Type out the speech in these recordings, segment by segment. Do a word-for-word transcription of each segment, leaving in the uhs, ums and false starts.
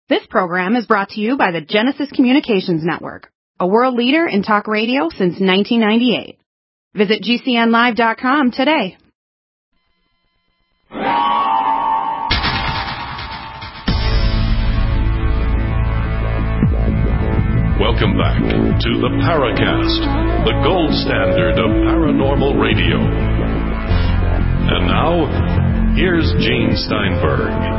This program is brought to you by the Genesis Communications Network, a world leader in talk radio since nineteen ninety-eight. Visit G C N live dot com today. Welcome back to the Paracast, the gold standard of paranormal radio. And now, here's Gene Steinberg.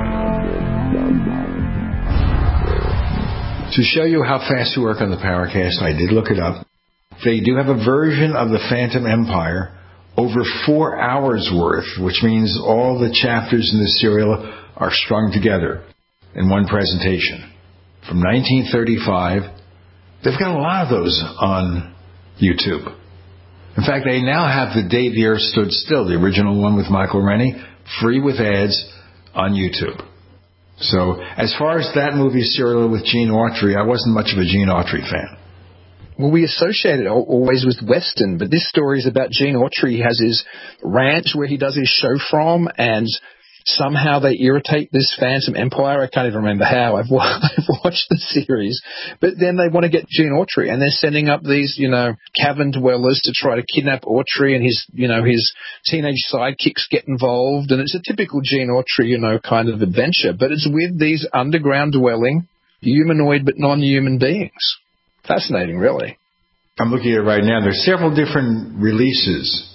To show you how fast we work on the Paracast, I did look it up. They do have a version of the Phantom Empire over four hours worth, which means all the chapters in the serial are strung together in one presentation. From nineteen thirty-five, they've got a lot of those on YouTube. In fact, they now have The Day the Earth Stood Still, the original one with Michael Rennie, free with ads on YouTube. So, as far as that movie serial with Gene Autry, I wasn't much of a Gene Autry fan. Well, we associate it always with Western, but this story is about Gene Autry. He has his ranch where he does his show from, and somehow they irritate this Phantom Empire. I can't even remember how. I've, I've watched the series. But then they want to get Gene Autry, and they're sending up these, you know, cavern dwellers to try to kidnap Autry, and his, you know, his teenage sidekicks get involved. And it's a typical Gene Autry, you know, kind of adventure. But it's with these underground dwelling, humanoid but non-human beings. Fascinating, really. I'm looking at it right now. There's several different releases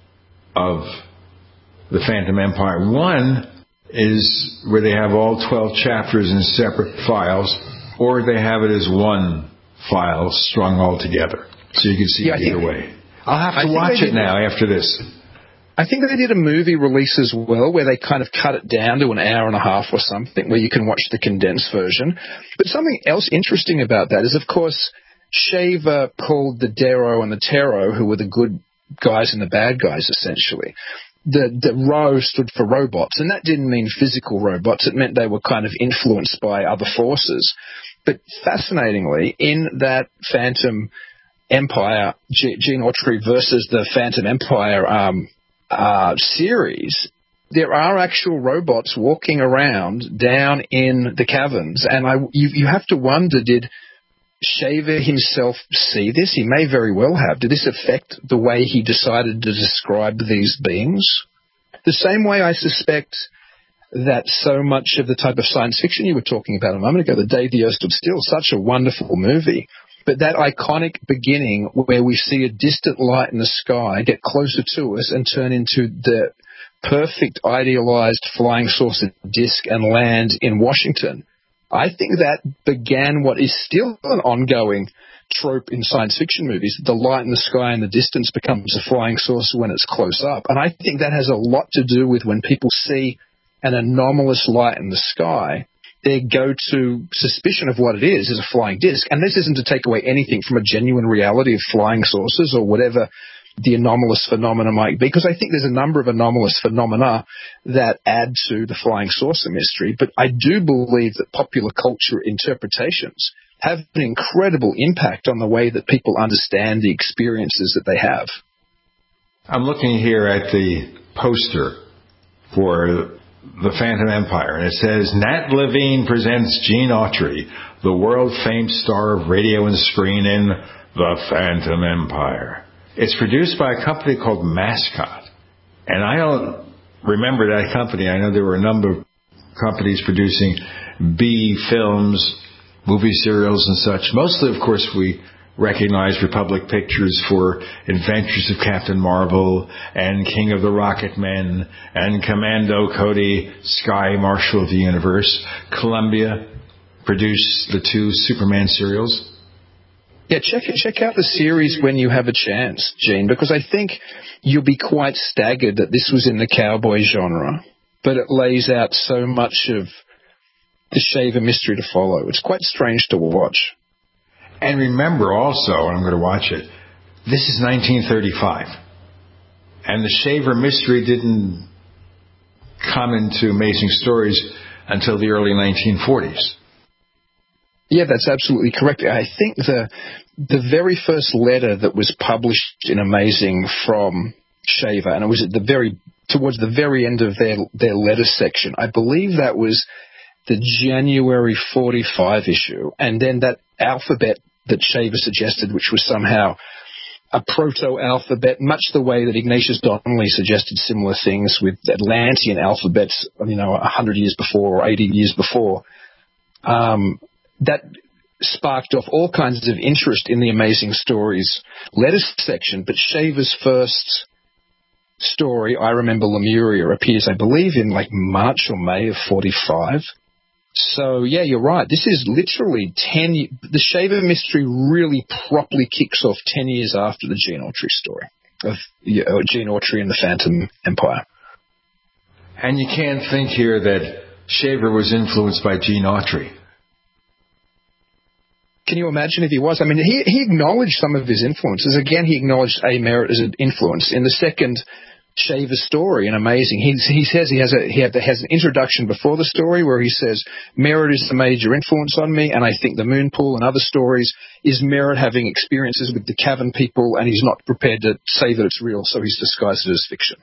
of the Phantom Empire. One is where they have all twelve chapters in separate files, or they have it as one file strung all together. So you can see yeah, it either think, way. I'll have to watch it now after this. I think they did a movie release as well where they kind of cut it down to an hour and a half or something where you can watch the condensed version. But something else interesting about that is, of course, Shaver pulled the Darrow and the Tarot, who were the good guys and the bad guys, essentially. The, the Ro stood for robots, and that didn't mean physical robots. It meant they were kind of influenced by other forces. But fascinatingly, in that Phantom Empire, G- Gene Autry versus the Phantom Empire um, uh, series, there are actual robots walking around down in the caverns, and I, you, you have to wonder, did Shaver himself see this? He may very well have. Did this affect the way he decided to describe these beings? The same way I suspect that so much of the type of science fiction you were talking about a moment ago, The Day the Earth Stood Still, such a wonderful movie, but that iconic beginning where we see a distant light in the sky get closer to us and turn into the perfect idealized flying saucer disc and land in Washington, I think that began what is still an ongoing trope in science fiction movies. The light in the sky in the distance becomes a flying saucer when it's close up. And I think that has a lot to do with when people see an anomalous light in the sky, their go-to suspicion of what it is is a flying disc. And this isn't to take away anything from a genuine reality of flying saucers or whatever the anomalous phenomena might be, because I think there's a number of anomalous phenomena that add to the flying saucer mystery. But I do believe that popular culture interpretations have an incredible impact on the way that people understand the experiences that they have. I'm looking here at the poster for the Phantom Empire, and it says, Nat Levine presents Gene Autry, the world-famed star of radio and screen in The Phantom Empire. It's produced by a company called Mascot. And I don't remember that company. I know there were a number of companies producing B films, movie serials and such. Mostly, of course, we recognize Republic Pictures for Adventures of Captain Marvel and King of the Rocket Men and Commando Cody, Sky Marshal of the Universe. Columbia produced the two Superman serials. Yeah, check check out the series when you have a chance, Gene, because I think you'll be quite staggered that this was in the cowboy genre, but it lays out so much of the Shaver mystery to follow. It's quite strange to watch. And remember also, and I'm going to watch it, this is nineteen thirty-five, and the Shaver mystery didn't come into Amazing Stories until the early nineteen forties. Yeah, that's absolutely correct. I think the the very first letter that was published in Amazing from Shaver, and it was at the very towards the very end of their their letter section, I believe that was the January forty-five issue, and then that alphabet that Shaver suggested, which was somehow a proto-alphabet, much the way that Ignatius Donnelly suggested similar things with Atlantean alphabets, you know, one hundred years before or eighty years before. Um, that sparked off all kinds of interest in the Amazing Stories letters section, but Shaver's first story, I Remember Lemuria, appears, I believe, in like March or May of forty-five. So, yeah, you're right. This is literally ten years. The Shaver mystery really properly kicks off ten years after the Gene Autry story of you know, Gene Autry and the Phantom Empire. And you can't think here that Shaver was influenced by Gene Autry. Can you imagine if he was? I mean, he, he acknowledged some of his influences. Again, he acknowledged A. Merritt as an influence. In the second Shaver story, and Amazing, he, he says he has a he has an introduction before the story where he says Merritt is the major influence on me, and I think the Moonpool and other stories is Merritt having experiences with the Cavern people, and he's not prepared to say that it's real, so he's disguised it as fiction.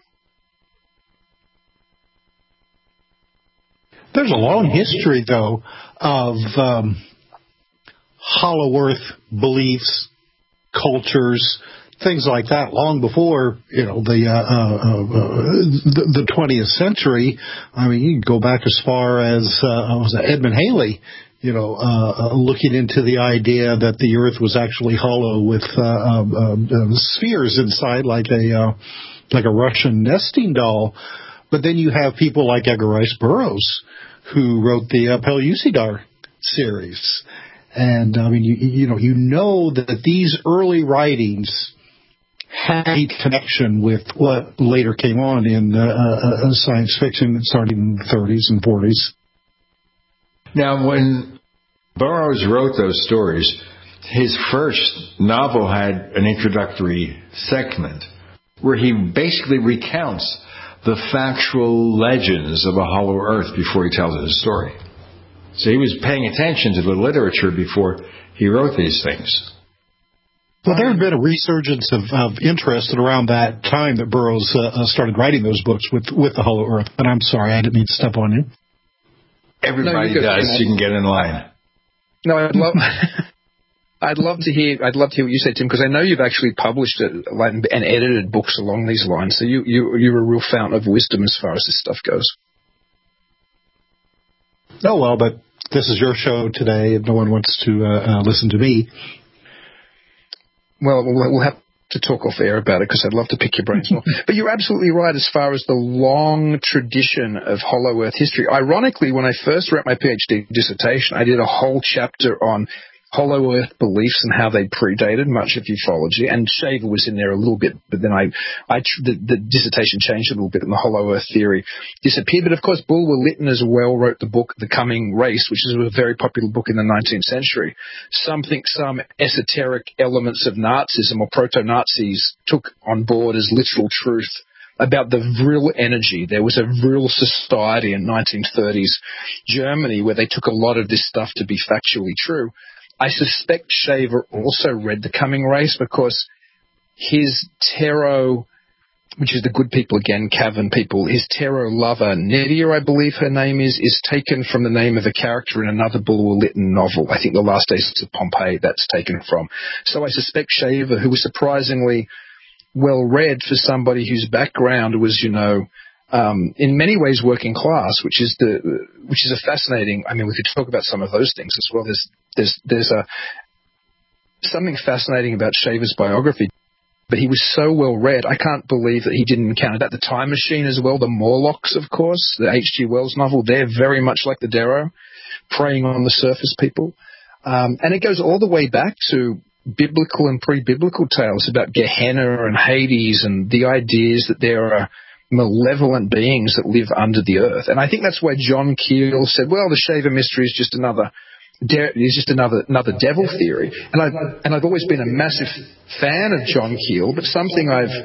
There's a long history, though, of um, Hollow Earth beliefs, cultures, things like that, long before, you know, the, uh, uh, uh, the, the twentieth century. I mean, you can go back as far as, uh, was it Edmund Halley, you know, uh, uh, looking into the idea that the Earth was actually hollow with, uh, uh, uh, spheres inside, like a, uh, like a Russian nesting doll. But then you have people like Edgar Rice Burroughs, who wrote the uh, Pellucidar series. And, I mean, you, you know, you know that these early writings had a connection with what later came on in uh, uh, science fiction, starting in the thirties and forties. Now, when Burroughs wrote those stories, his first novel had an introductory segment where he basically recounts the factual legends of a hollow earth before he tells his story. So he was paying attention to the literature before he wrote these things. Well, there had been a resurgence of, of interest around that time that Burroughs uh, started writing those books with, with the Hollow Earth. And I'm sorry, I didn't mean to step on you. Everybody no, does. You can get in line. No, I'd love, I'd love to hear. I'd love to hear what you say, Tim, because I know you've actually published it and edited books along these lines. So you, you, you're a real fountain of wisdom as far as this stuff goes. Oh well, but this is your show today, and no one wants to uh, uh, listen to me. Well, we'll have to talk off air about it because I'd love to pick your brains more. But you're absolutely right as far as the long tradition of Hollow Earth history. Ironically, when I first wrote my PhD dissertation, I did a whole chapter on Hollow Earth beliefs and how they predated much of ufology, and Shaver was in there a little bit, but then I, I the, the dissertation changed a little bit, and the Hollow Earth theory disappeared. But of course, Bulwer Lytton as well wrote the book The Coming Race, which is a very popular book in the nineteenth century. Some think some esoteric elements of Nazism or proto-Nazis took on board as literal truth about the Vril energy. There was a Vril society in nineteen thirties Germany where they took a lot of this stuff to be factually true. I suspect Shaver also read The Coming Race because his tarot, which is the good people again, Cavern people, his tarot lover, Nedia, I believe her name is, is taken from the name of a character in another Bulwer Lytton novel. I think The Last Days of Pompeii, that's taken from. So I suspect Shaver, who was surprisingly well-read for somebody whose background was, you know, Um, in many ways working class, which is the which is a fascinating. I mean, we could talk about some of those things as well. There's there's there's a something fascinating about Shaver's biography, but he was so well read. I can't believe that he didn't encounter that. The Time Machine as well, the Morlocks, of course, the H G Wells novel. They're very much like the Darrow, preying on the surface people, um, and it goes all the way back to biblical and pre-biblical tales about Gehenna and Hades and the ideas that there are malevolent beings that live under the earth. And I think that's why John Keel said, well, the Shaver mystery is just another de- is just another another devil theory. And I've, and I've always been a massive fan of John Keel, but something I've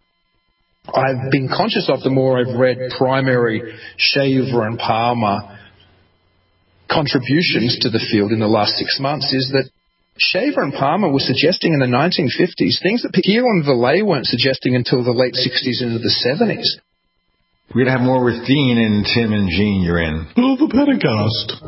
I've been conscious of the more I've read primary Shaver and Palmer contributions to the field in the last six months is that Shaver and Palmer were suggesting in the nineteen fifties things that Keel and Vallée weren't suggesting until the late sixties into the seventies. We're going to have more with Dean and Tim and Gene. You're in. Oh, the Paracast.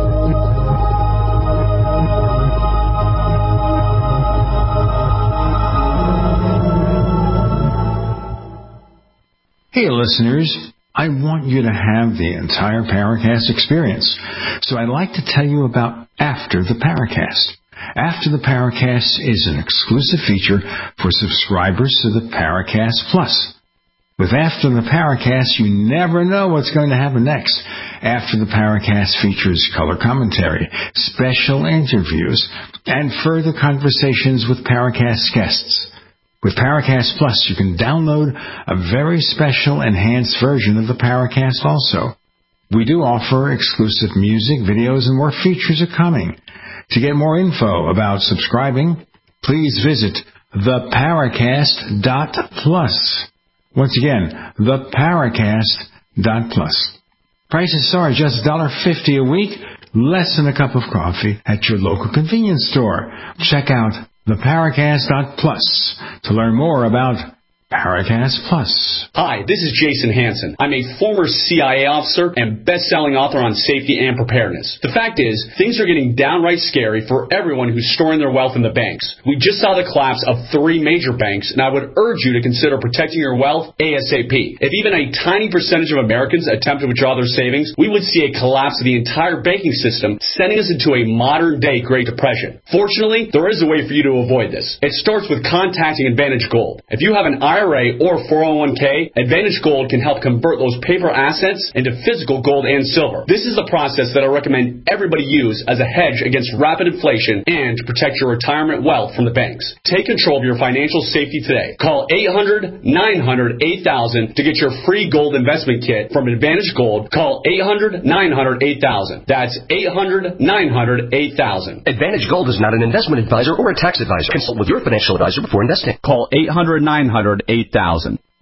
Hey, listeners. I want you to have the entire Paracast experience. So I'd like to tell you about After the Paracast. After the Paracast is an exclusive feature for subscribers to the Paracast Plus. With After the Paracast, you never know what's going to happen next. After the Paracast features color commentary, special interviews, and further conversations with Paracast guests. With Paracast Plus, you can download a very special enhanced version of the Paracast also. We do offer exclusive music, videos, and more features are coming. To get more info about subscribing, please visit the paracast dot plus. Once again, the paracast dot plus. Prices are just one dollar fifty a week, less than a cup of coffee at your local convenience store. Check out the paracast dot plus to learn more about Paracast Plus. Hi, this is Jason Hansen. I'm a former C I A officer and best-selling author on safety and preparedness. The fact is, things are getting downright scary for everyone who's storing their wealth in the banks. We just saw the collapse of three major banks, and I would urge you to consider protecting your wealth ASAP. If even a tiny percentage of Americans attempt to withdraw their savings, we would see a collapse of the entire banking system, sending us into a modern-day Great Depression. Fortunately, there is a way for you to avoid this. It starts with contacting Advantage Gold. If you have an I R A or four oh one k, Advantage Gold can help convert those paper assets into physical gold and silver. This is the process that I recommend everybody use as a hedge against rapid inflation and to protect your retirement wealth from the banks. Take control of your financial safety today. Call eight hundred, nine hundred, eight thousand to get your free gold investment kit from Advantage Gold. Call eight hundred, nine hundred, eight thousand. That's eight hundred, nine hundred, eight thousand. Advantage Gold is not an investment advisor or a tax advisor. Consult with your financial advisor before investing. Call eight hundred, nine hundred, eight thousand.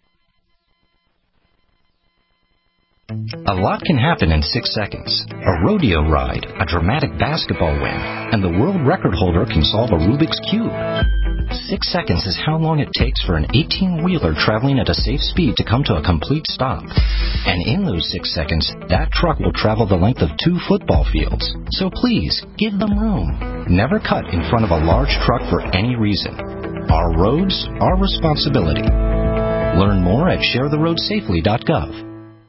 A lot can happen in six seconds. A rodeo ride, a dramatic basketball win, and the world record holder can solve a Rubik's Cube. Six seconds is how long it takes for an eighteen-wheeler traveling at a safe speed to come to a complete stop. And in those six seconds, that truck will travel the length of two football fields. So please, give them room. Never cut in front of a large truck for any reason. Our roads, our responsibility. Learn more at share the road safely dot gov.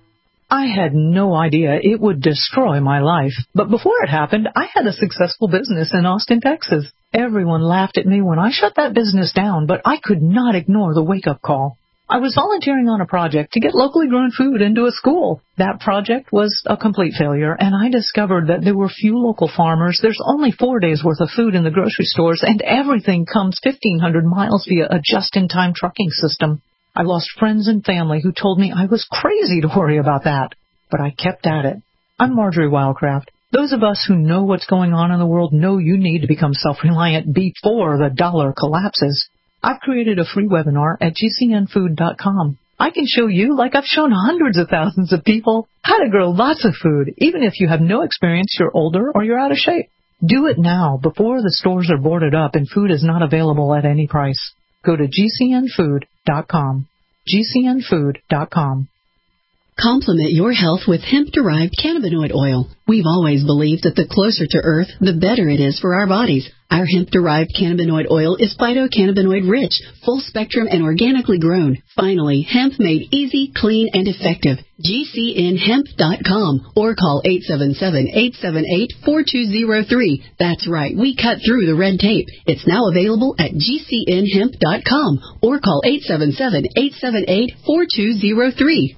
I had no idea it would destroy my life. But before it happened, I had a successful business in Austin, Texas. Everyone laughed at me when I shut that business down, but I could not ignore the wake-up call. I was volunteering on a project to get locally grown food into a school. That project was a complete failure, and I discovered that there were few local farmers. There's only four days' worth of food in the grocery stores, and everything comes fifteen hundred miles via a just-in-time trucking system. I lost friends and family who told me I was crazy to worry about that. But I kept at it. I'm Marjorie Wildcraft. Those of us who know what's going on in the world know you need to become self-reliant before the dollar collapses. I've created a free webinar at G C N food dot com. I can show you, like I've shown hundreds of thousands of people, how to grow lots of food, even if you have no experience, you're older, or you're out of shape. Do it now, before the stores are boarded up and food is not available at any price. Go to G C N food dot com. G C N food dot com. Complement your health with hemp-derived cannabinoid oil. We've always believed that the closer to Earth, the better it is for our bodies. Our hemp-derived cannabinoid oil is phytocannabinoid-rich, full-spectrum, and organically grown. Finally, hemp made easy, clean, and effective. G C N hemp dot com or call eight seven seven, eight seven eight, four two zero three. That's right, we cut through the red tape. It's now available at G C N hemp dot com or call eight seven seven, eight seven eight, four two zero three.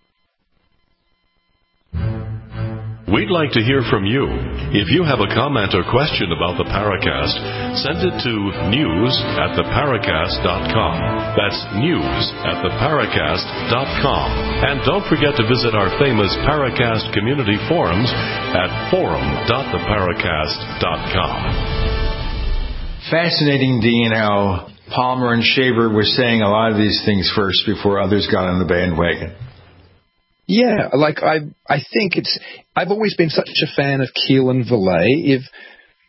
We'd like to hear from you. If you have a comment or question about the Paracast, send it to news at the paracast dot com. That's news at the paracast dot com. And don't forget to visit our famous Paracast community forums at forum dot the paracast dot com. Fascinating, Dean, how Palmer and Shaver were saying a lot of these things first before others got on the bandwagon. Yeah, like I I think it's, I've always been such a fan of Keelan Vallée. If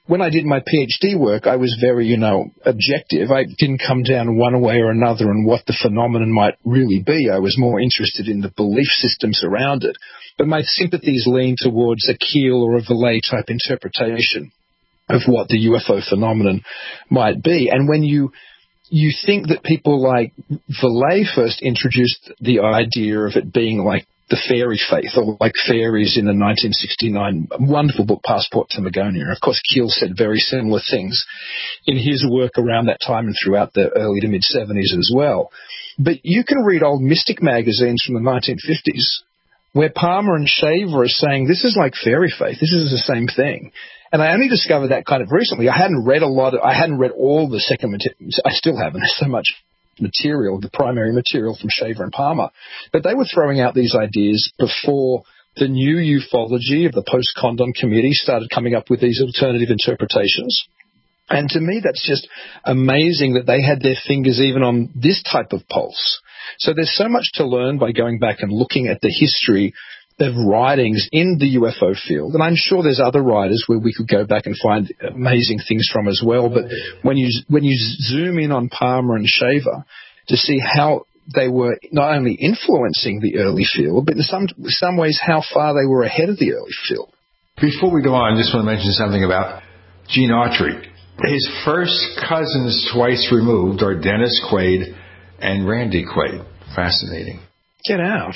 when I did my PhD work, I was very, you know, objective. I didn't come down one way or another on what the phenomenon might really be. I was more interested in the belief systems around it. But my sympathies lean towards a Keel or a Vallée type interpretation of what the U F O phenomenon might be. And when you you think that people like Vallée first introduced the idea of it being like the fairy faith, or like fairies in the nineteen sixty-nine wonderful book, Passport to Magonia. Of course, Keel said very similar things in his work around that time and throughout the early to mid-seventies as well. But you can read old Mystic magazines from the nineteen fifties where Palmer and Shaver are saying this is like fairy faith, this is the same thing. And I only discovered that kind of recently. I hadn't read a lot of, I hadn't read all the second material. I still haven't. There's so much material, the primary material from Shaver and Palmer. But they were throwing out these ideas before the new ufology of the post-Condon committee started coming up with these alternative interpretations. And to me, that's just amazing that they had their fingers even on this type of pulse. So there's so much to learn by going back and looking at the history of writings in the U F O field. And I'm sure there's other writers where we could go back and find amazing things from as well. But when you when you zoom in on Palmer and Shaver to see how they were not only influencing the early field, but in some some ways how far they were ahead of the early field. Before we go on, I just want to mention something about Gene Autry. His first cousins twice removed are Dennis Quaid and Randy Quaid. Fascinating. Get out.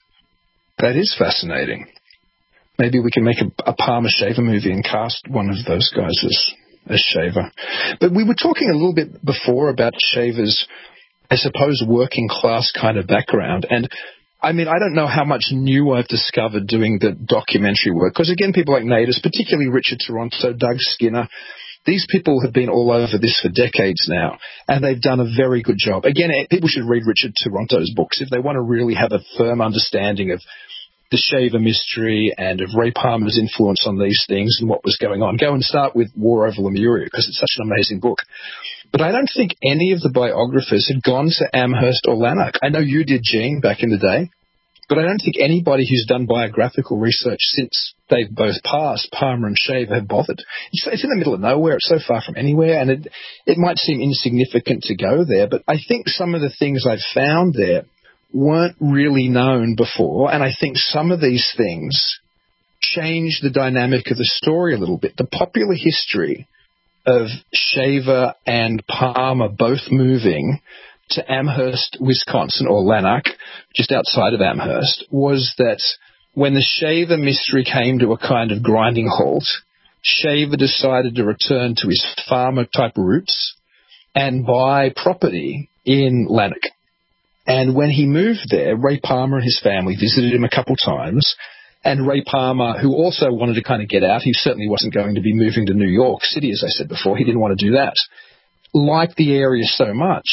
That is fascinating. Maybe we can make a, a Palmer Shaver movie and cast one of those guys as, as Shaver. But we were talking a little bit before about Shaver's, I suppose, working class kind of background. And I mean, I don't know how much new I've discovered doing the documentary work. Because again, people like Natus, particularly Richard Toronto, Doug Skinner, these people have been all over this for decades now, and they've done a very good job. Again, people should read Richard Toronto's books if they want to really have a firm understanding of the Shaver mystery and of Ray Palmer's influence on these things and what was going on. Go and start with War Over Lemuria, because it's such an amazing book. But I don't think any of the biographers had gone to Amherst or Lanark. I know you did, Gene, back in the day. But I don't think anybody who's done biographical research since they've both passed, Palmer and Shaver, have bothered. It's, it's in the middle of nowhere. It's so far from anywhere, and it, it might seem insignificant to go there, but I think some of the things I've found there weren't really known before, and I think some of these things change the dynamic of the story a little bit. The popular history of Shaver and Palmer both moving to Amherst, Wisconsin, or Lanark, just outside of Amherst, was that when the Shaver mystery came to a kind of grinding halt, Shaver decided to return to his farmer-type roots and buy property in Lanark. And when he moved there, Ray Palmer and his family visited him a couple times, and Ray Palmer, who also wanted to kind of get out, he certainly wasn't going to be moving to New York City, as I said before, he didn't want to do that, liked the area so much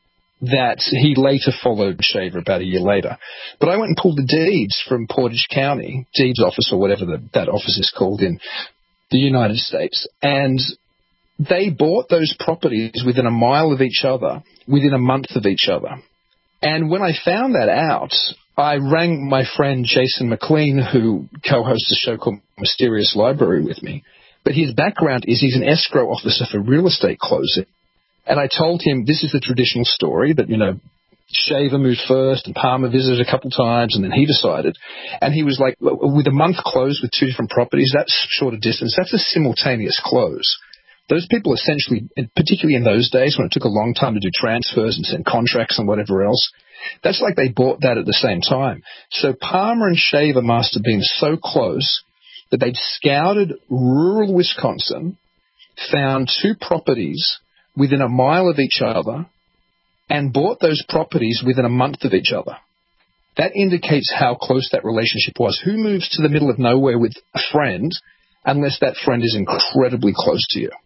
that he later followed Shaver about a year later. But I went and pulled the deeds from Portage County, deeds office or whatever the, that office is called in the United States, and they bought those properties within a mile of each other, within a month of each other. And when I found that out, I rang my friend Jason McLean, who co-hosts a show called Mysterious Library with me. But his background is he's an escrow officer for real estate closing. And I told him this is the traditional story, that, you know, Shaver moved first and Palmer visited a couple times and then he decided. And he was like, with a month closed with two different properties, that's short a distance. That's a simultaneous close. Those people essentially, particularly in those days when it took a long time to do transfers and send contracts and whatever else, that's like they bought that at the same time. So Palmer and Shaver must have been so close that they'd scouted rural Wisconsin, found two properties within a mile of each other, and bought those properties within a month of each other. That indicates how close that relationship was. Who moves to the middle of nowhere with a friend unless that friend is incredibly close to you?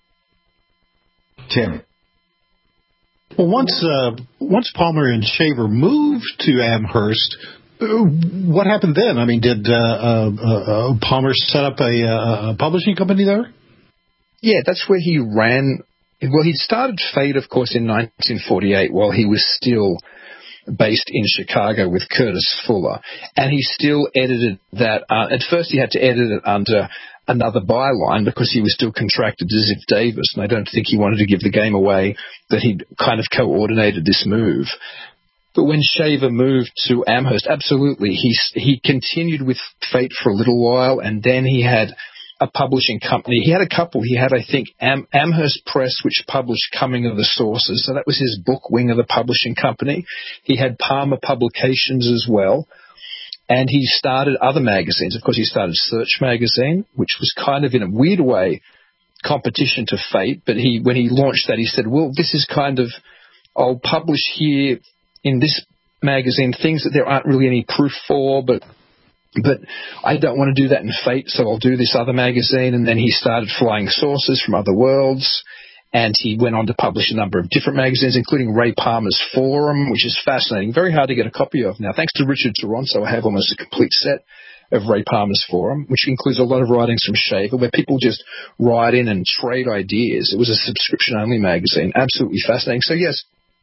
Tim. Well, once uh, once Palmer and Shaver moved to Amherst, what happened then? I mean, did uh, uh, uh, Palmer set up a, uh, a publishing company there? Yeah, that's where he ran. Well, he started Fate, of course, in nineteen forty-eight while he was still based in Chicago with Curtis Fuller. And he still edited that. Uh, at first, he had to edit it under another byline because he was still contracted to Ziff Davis, and I don't think he wanted to give the game away that he'd kind of coordinated this move. But when Shaver moved to Amherst, absolutely, he he continued with Fate for a little while, and then he had a publishing company. He had a couple. He had, I think, Am- Amherst Press, which published Coming of the Sources, so that was his book wing of the publishing company. He had Palmer Publications as well. And he started other magazines. Of course, he started Search Magazine, which was kind of in a weird way competition to Fate. But he, when he launched that, he said, well, this is kind of, I'll publish here in this magazine things that there aren't really any proof for, but but I don't want to do that in Fate, so I'll do this other magazine. And then he started Flying Saucers from Other Worlds. And he went on to publish a number of different magazines, including Ray Palmer's Forum, which is fascinating. Very hard to get a copy of. Now, thanks to Richard Toronto, I have almost a complete set of Ray Palmer's Forum, which includes a lot of writings from Shaver, where people just write in and trade ideas. It was a subscription-only magazine. Absolutely fascinating. So, yes,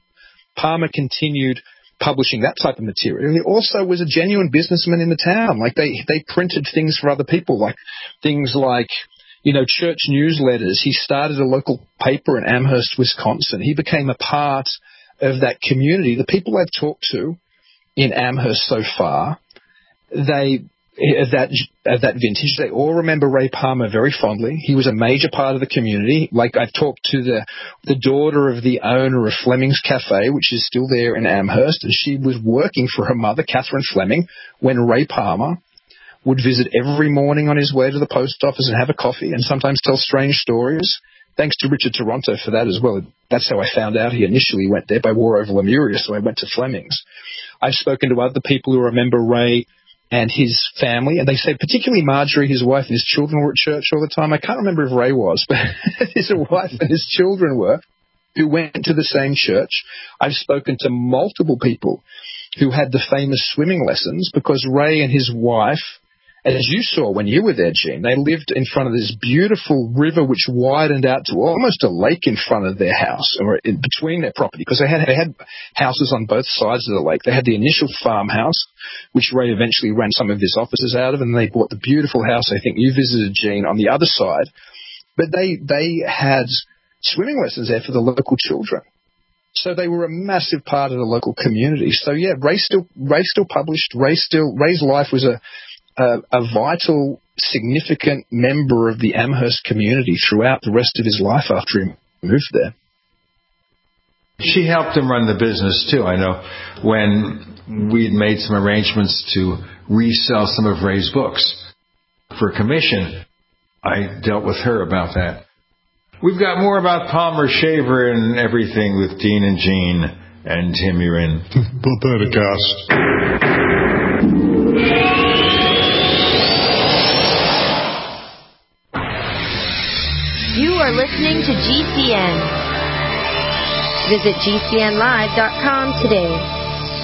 Palmer continued publishing that type of material. He also was a genuine businessman in the town. Like, they, they printed things for other people, like things like, you know, church newsletters. He started a local paper in Amherst, Wisconsin. He became a part of that community. The people I've talked to in Amherst so far, they, of that, of that vintage, they all remember Ray Palmer very fondly. He was a major part of the community. Like, I've talked to the, the daughter of the owner of Fleming's Cafe, which is still there in Amherst, and she was working for her mother, Catherine Fleming, when Ray Palmer would visit every morning on his way to the post office and have a coffee and sometimes tell strange stories. Thanks to Richard Toronto for that as well. That's how I found out he initially went there, by War over Lemuria, so I went to Fleming's. I've spoken to other people who remember Ray and his family, and they say particularly Marjorie, his wife, and his children were at church all the time. I can't remember if Ray was, but his wife and his children were, who went to the same church. I've spoken to multiple people who had the famous swimming lessons because Ray and his wife, as you saw when you were there, Gene, they lived in front of this beautiful river which widened out to almost a lake in front of their house, or in between their property, because they had, they had houses on both sides of the lake. They had the initial farmhouse, which Ray eventually ran some of his offices out of, and they bought the beautiful house, I think you visited, Gene, on the other side. But they, they had swimming lessons there for the local children. So they were a massive part of the local community. So, yeah, Ray still, Ray still published. Ray still, Ray's life was a... A, a vital, significant member of the Amherst community throughout the rest of his life after he moved there. She helped him run the business, too. I know when we'd made some arrangements to resell some of Ray's books for commission, I dealt with her about that. We've got more about Palmer Shaver and everything with Dean and Gene and Tim. You're in Patheticast. You are listening to G C N. Visit G C N live dot com today.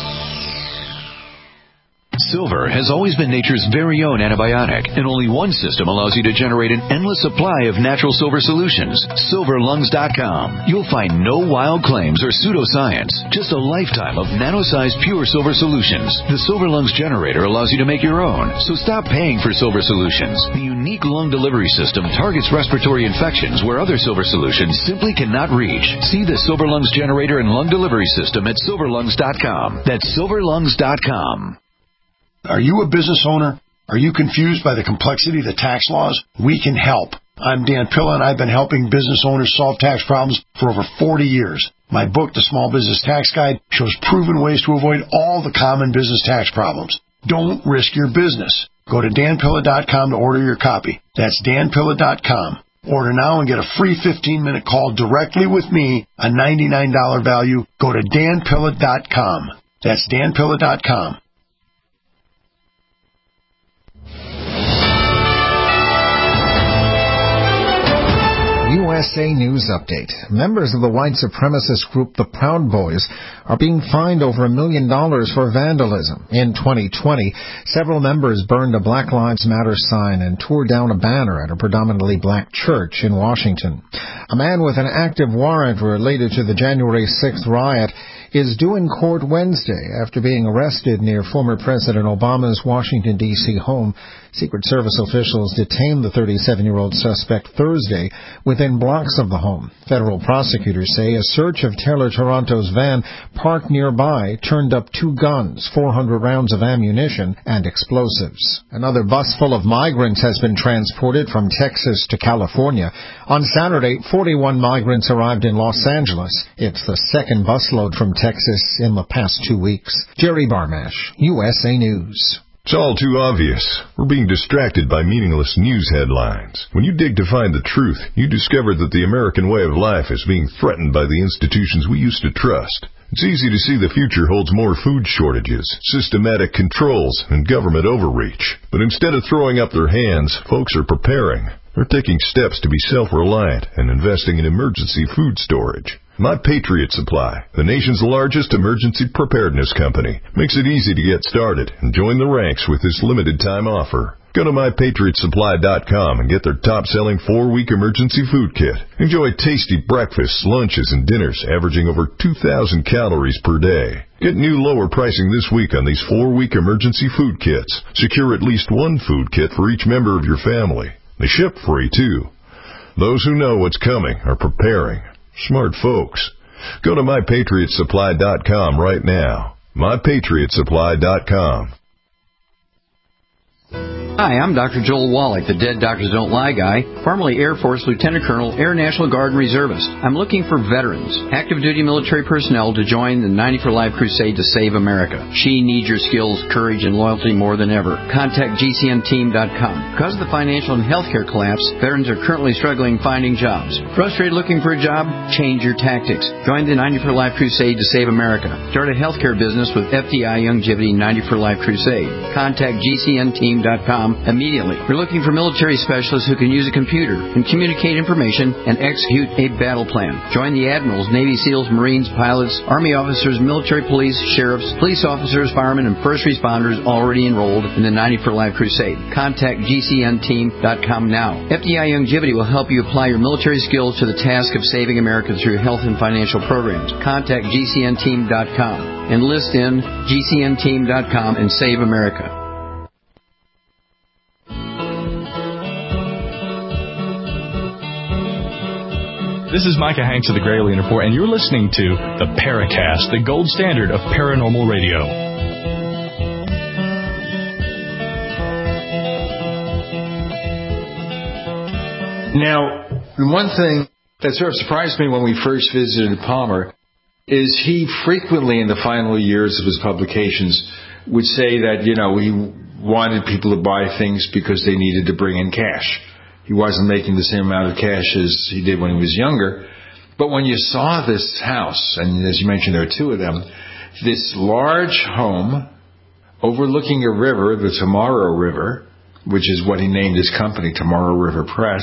Silver has always been nature's very own antibiotic, and only one system allows you to generate an endless supply of natural silver solutions. Silver Lungs dot com. You'll find no wild claims or pseudoscience, just a lifetime of nano-sized pure silver solutions. The Silver Lungs generator allows you to make your own, so stop paying for silver solutions. The unique lung delivery system targets respiratory infections where other silver solutions simply cannot reach. See the Silver Lungs generator and lung delivery system at Silver Lungs dot com. That's Silver Lungs dot com. Are you a business owner? Are you confused by the complexity of the tax laws? We can help. I'm Dan Pilla, and I've been helping business owners solve tax problems for over forty years. My book, The Small Business Tax Guide, shows proven ways to avoid all the common business tax problems. Don't risk your business. Go to Dan Pilla dot com to order your copy. That's Dan Pilla dot com. Order now and get a free fifteen-minute call directly with me, a ninety-nine dollars value. Go to Dan Pilla dot com. That's Dan Pilla dot com. U S A News Update. Members of the white supremacist group the Proud Boys are being fined over a million dollars for vandalism. In twenty twenty, several members burned a Black Lives Matter sign and tore down a banner at a predominantly black church in Washington. A man with an active warrant related to the January sixth riot is due in court Wednesday after being arrested near former President Obama's Washington, D C home. Secret Service officials detained the thirty-seven-year-old suspect Thursday within blocks of the home. Federal prosecutors say a search of Taylor Toronto's van parked nearby turned up two guns, four hundred rounds of ammunition, and explosives. Another bus full of migrants has been transported from Texas to California. On Saturday, forty-one migrants arrived in Los Angeles. It's the second busload from Texas in the past two weeks. Jerry Barmash, U S A News. It's all too obvious. We're being distracted by meaningless news headlines. When you dig to find the truth, you discover that the American way of life is being threatened by the institutions we used to trust. It's easy to see the future holds more food shortages, systematic controls, and government overreach. But instead of throwing up their hands, folks are preparing. They're taking steps to be self-reliant and investing in emergency food storage. My Patriot Supply, the nation's largest emergency preparedness company, makes it easy to get started and join the ranks with this limited-time offer. Go to my patriot supply dot com and get their top-selling four-week emergency food kit. Enjoy tasty breakfasts, lunches, and dinners averaging over two thousand calories per day. Get new lower pricing this week on these four-week emergency food kits. Secure at least one food kit for each member of your family. They ship free, too. Those who know what's coming are preparing. Smart folks. Go to my patriot supply dot com right now. my patriot supply dot com. Hi, I'm Doctor Joel Wallach, the Dead Doctors Don't Lie guy, formerly Air Force Lieutenant Colonel, Air National Guard and Reservist. I'm looking for veterans, active duty military personnel to join the ninety for Life crusade to save America. She needs your skills, courage, and loyalty more than ever. Contact G C N team dot com. Because of the financial and healthcare collapse, veterans are currently struggling finding jobs. Frustrated looking for a job? Change your tactics. Join the ninety for Life crusade to save America. Start a healthcare business with F D I Youngevity ninety for Life crusade. Contact G C N team dot com immediately. We're looking for military specialists who can use a computer and communicate information and execute a battle plan. Join the admirals, Navy SEALs, Marines, pilots, Army officers, military police, sheriffs, police officers, firemen, and first responders already enrolled in the ninety for Life crusade. Contact G C N team dot com now. F D I Youngevity will help you apply your military skills to the task of saving America through health and financial programs. Contact G C N team dot com. Enlist in G C N team dot com and save America. This is Micah Hanks of the Gralien Report, and you're listening to the Paracast, the gold standard of paranormal radio. Now, one thing that sort of surprised me when we first visited Palmer is he frequently, in the final years of his publications, would say that, you know, he wanted people to buy things because they needed to bring in cash. He wasn't making the same amount of cash as he did when he was younger. But when you saw this house, and as you mentioned, there are two of them, this large home overlooking a river, the Tomorrow River, which is what he named his company, Tomorrow River Press,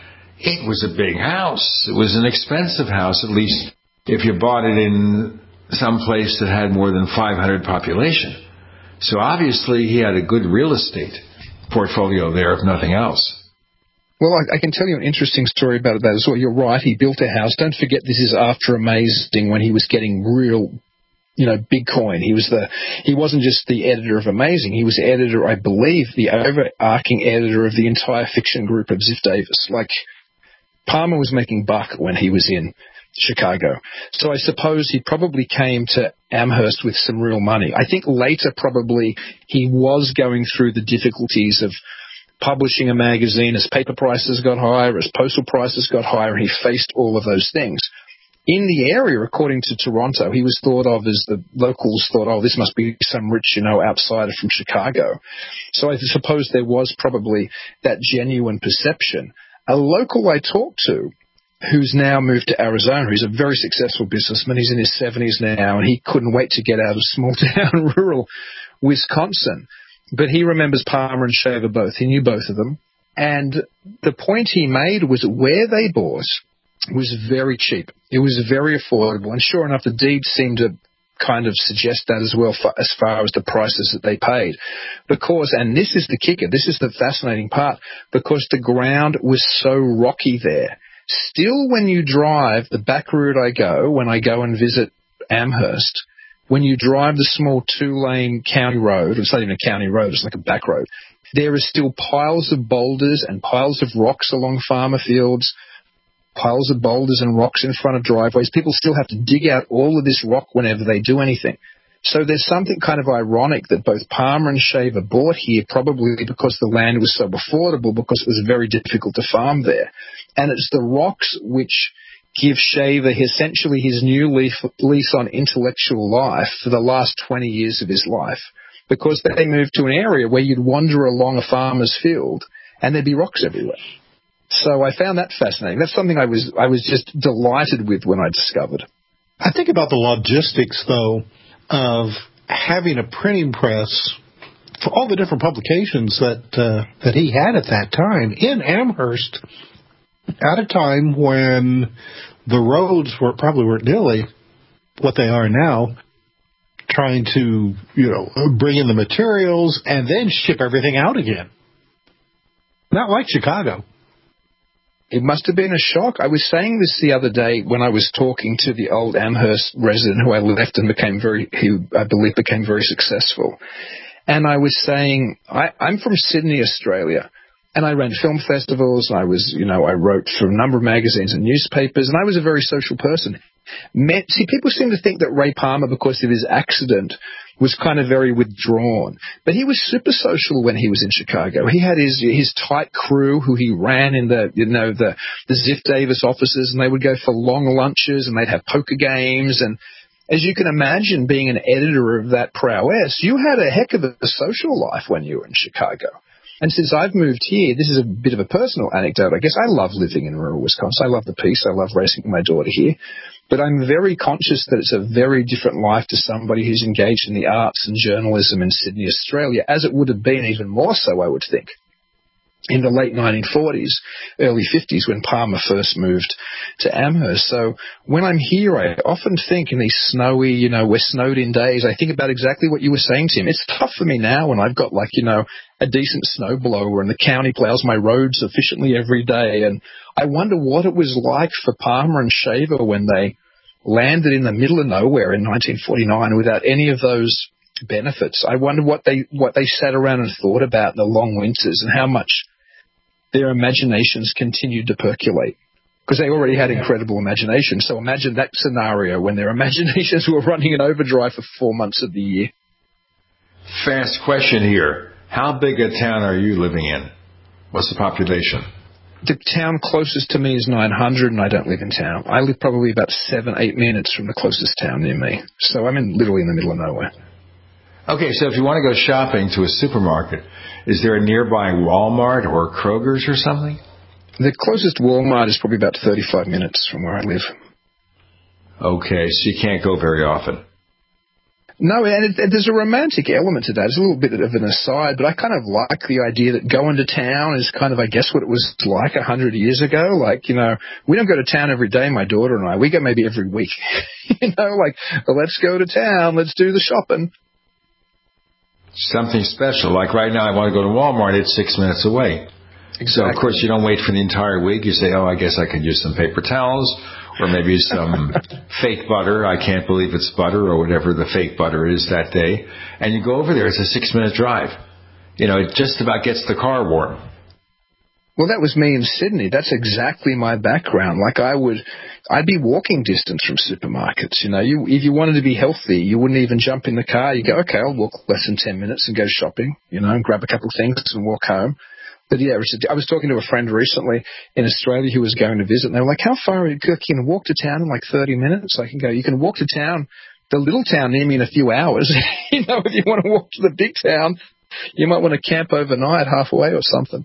it was a big house. It was an expensive house, at least if you bought it in some place that had more than five hundred population. So obviously he had a good real estate portfolio there, if nothing else. Well, I, I can tell you an interesting story about that as well. You're right, he built a house. Don't forget, this is after Amazing, when he was getting real, you know, big coin. He was the, he wasn't just the editor of Amazing. He was editor, I believe, the overarching editor of the entire fiction group of Ziff Davis. Like, Palmer was making buck when he was in Chicago. So I suppose he probably came to Amherst with some real money. I think later probably he was going through the difficulties of publishing a magazine as paper prices got higher, as postal prices got higher, and he faced all of those things. In the area, according to Toronto, he was thought of as the locals thought, oh, this must be some rich, you know, outsider from Chicago. So I suppose there was probably that genuine perception. A local I talked to, who's now moved to Arizona, who's a very successful businessman, he's in his seventies now, and he couldn't wait to get out of small-town rural Wisconsin. But he remembers Palmer and Shaver both. He knew both of them. And the point he made was where they bought was very cheap. It was very affordable. And sure enough, the deeds seemed to kind of suggest that as well for, as far as the prices that they paid. Because, and this is the kicker, this is the fascinating part, because the ground was so rocky there Still, when you drive the back route I go, when I go and visit Amherst, when you drive the small two-lane county road, it's not even a county road, it's like a back road, there is still piles of boulders and piles of rocks along farmer fields, piles of boulders and rocks in front of driveways. People still have to dig out all of this rock whenever they do anything. So there's something kind of ironic that both Palmer and Shaver bought here, probably because the land was so affordable, because it was very difficult to farm there. And it's the rocks which give Shaver essentially his new leaf, lease on intellectual life for the last twenty years of his life, because they moved to an area where you'd wander along a farmer's field and there'd be rocks everywhere. So I found that fascinating. That's something I was I was just delighted with when I discovered. I think about the logistics, though, of having a printing press for all the different publications that uh, that he had at that time in Amherst, at a time when the roads were probably weren't nearly what they are now, trying to, you know, bring in the materials and then ship everything out again. Not like Chicago. It must have been a shock. I was saying this the other day when I was talking to the old Amherst resident who I left and became very, who I believe became very successful. And I was saying, I, I'm from Sydney, Australia, and I ran film festivals. I was, you know, I wrote for a number of magazines and newspapers, and I was a very social person. Met, see, people seem to think that Ray Palmer, because of his accident, was kind of very withdrawn. But he was super social when he was in Chicago. He had his his tight crew who he ran in the, you know, the, the Ziff Davis offices, and they would go for long lunches, and they'd have poker games. And as you can imagine, being an editor of that prowess, you had a heck of a social life when you were in Chicago. And since I've moved here, this is a bit of a personal anecdote, I guess. I love living in rural Wisconsin. I love the peace. I love raising my daughter here. But I'm very conscious that it's a very different life to somebody who's engaged in the arts and journalism in Sydney, Australia, as it would have been even more so, I would think, in the late nineteen forties, early fifties, when Palmer first moved to Amherst. So when I'm here, I often think in these snowy, you know, we're snowed in days, I think about exactly what you were saying, Tim. It's tough for me now when I've got, like, you know, a decent snowblower and the county plows my roads efficiently every day. And I wonder what it was like for Palmer and Shaver when they landed in the middle of nowhere in nineteen forty-nine without any of those benefits. I wonder what they what they sat around and thought about in the long winters and how much their imaginations continued to percolate, because they already had incredible imagination. So imagine that scenario when their imaginations were running in overdrive for four months of the year. Fast question here. How big a town are you living in? What's the population? The town closest to me is nine hundred, and I don't live in town. I live probably about seven, eight minutes from the closest town near me. So I'm in literally in the middle of nowhere. Okay, so if you want to go shopping to a supermarket, is there a nearby Walmart or Kroger's or something? The closest Walmart is probably about thirty-five minutes from where I live. Okay, so you can't go very often. No, and it, there's a romantic element to that. It's a little bit of an aside, but I kind of like the idea that going to town is kind of, I guess, what it was like a hundred years ago. Like, you know, we don't go to town every day, my daughter and I. We go maybe every week. You know, like, well, let's go to town. Let's do the shopping. Something special. Like right now, I want to go to Walmart. It's six minutes away. Exactly. So, of course, you don't wait for the entire week. You say, oh, I guess I can use some paper towels or maybe some fake butter. I can't believe it's butter or whatever the fake butter is that day. And you go over there. It's a six-minute drive. You know, it just about gets the car warm. Well, that was me in Sydney. That's exactly my background. Like I would, I'd be walking distance from supermarkets. You know, you, if you wanted to be healthy, you wouldn't even jump in the car. You go, okay, I'll walk less than ten minutes and go shopping, you know, and grab a couple of things and walk home. But yeah, I was talking to a friend recently in Australia who was going to visit, and they were like, how far are you? You can walk to town in like thirty minutes. I can go, you can walk to town, the little town near me in a few hours. You know, if you want to walk to the big town, you might want to camp overnight halfway or something.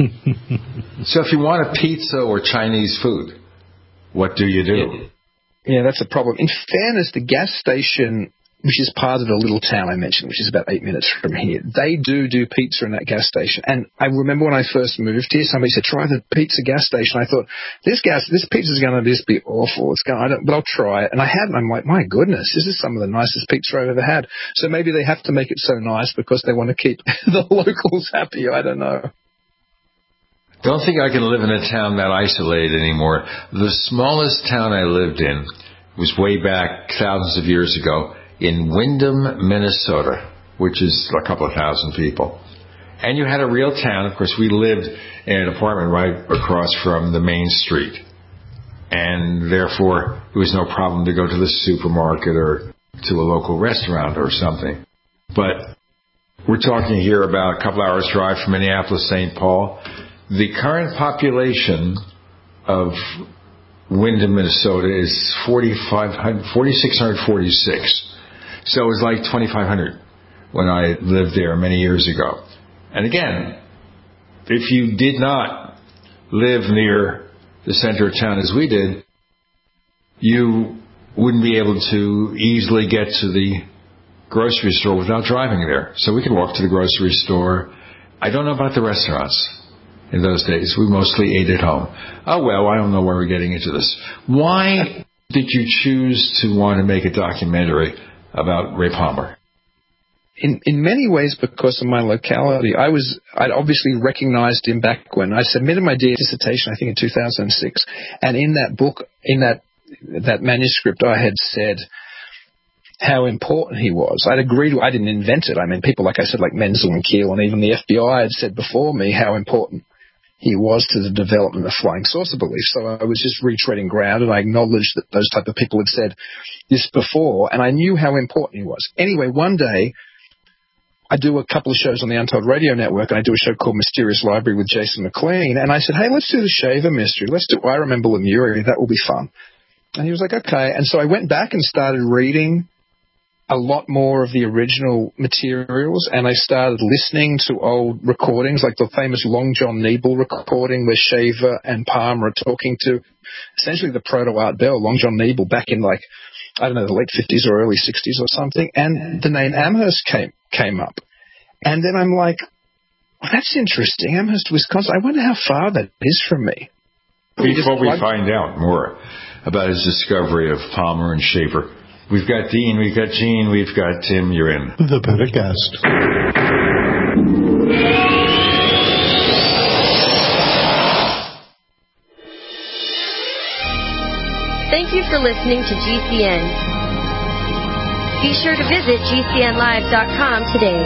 So if you want a pizza or Chinese food, what do you do? Yeah. yeah, that's a problem. In fairness, the gas station, which is part of the little town I mentioned, which is about eight minutes from here, they do do pizza in that gas station. And I remember when I first moved here, somebody said, try the pizza gas station. I thought, this gas, this pizza is going to just be awful. It's going, I don't, but I'll try it. And I had, and I'm like, my goodness, this is some of the nicest pizza I've ever had. So maybe they have to make it so nice because they want to keep the locals happy. I don't know. don't think I can live in a town that isolated anymore. The smallest town I lived in was way back thousands of years ago in Windham, Minnesota, which is a couple of thousand people. And you had a real town. Of course, we lived in an apartment right across from the main street. And therefore, it was no problem to go to the supermarket or to a local restaurant or something. But we're talking here about a couple hours drive from Minneapolis, Saint Paul. The current population of Windham, Minnesota is forty-six forty-six. So it was like twenty-five hundred when I lived there many years ago. And again, if you did not live near the center of town as we did, you wouldn't be able to easily get to the grocery store without driving there. So we could walk to the grocery store. I don't know about the restaurants in those days. We mostly ate at home. Oh, well, I don't know why we're getting into this. Why did you choose to want to make a documentary about Ray Palmer? In in many ways, because of my locality, I was I'd obviously recognized him back when I submitted my dissertation, I think in two thousand six, and in that book, in that that manuscript, I had said how important he was. I'd agreed. I didn't invent it. I mean, people like I said, like Menzel and Keel, and even the F B I had said before me how important he was to the development of flying saucer beliefs. So I was just retreading ground, and I acknowledged that those type of people had said this before, and I knew how important he was. Anyway, one day, I do a couple of shows on the Untold Radio Network, and I do a show called Mysterious Library with Jason McLean, and I said, hey, let's do the Shaver mystery. Let's do I Remember Lemuria. That will be fun. And he was like, okay. And so I went back and started reading a lot more of the original materials, and I started listening to old recordings, like the famous Long John Nebel recording where Shaver and Palmer are talking to essentially the proto-Art Bell, Long John Nebel, back in like, I don't know, the late fifties or early sixties or something, and the name Amherst came came up. And then I'm like, well, that's interesting, Amherst, Wisconsin. I wonder how far that is from me. Before we find out more about his discovery of Palmer and Shaver, we've got Dean, we've got Gene, we've got Tim. You're in the Paracast. Thank you for listening to G C N. Be sure to visit G C N live dot com today.